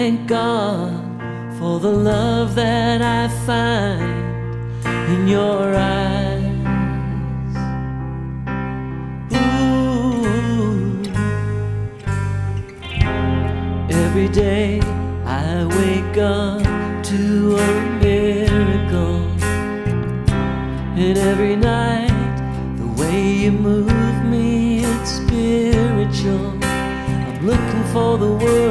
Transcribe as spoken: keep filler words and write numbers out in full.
Thank God for the love that I find in your eyes. Ooh. Every day I wake up to a miracle, and every night the way you move me, it's spiritual. I'm looking for the word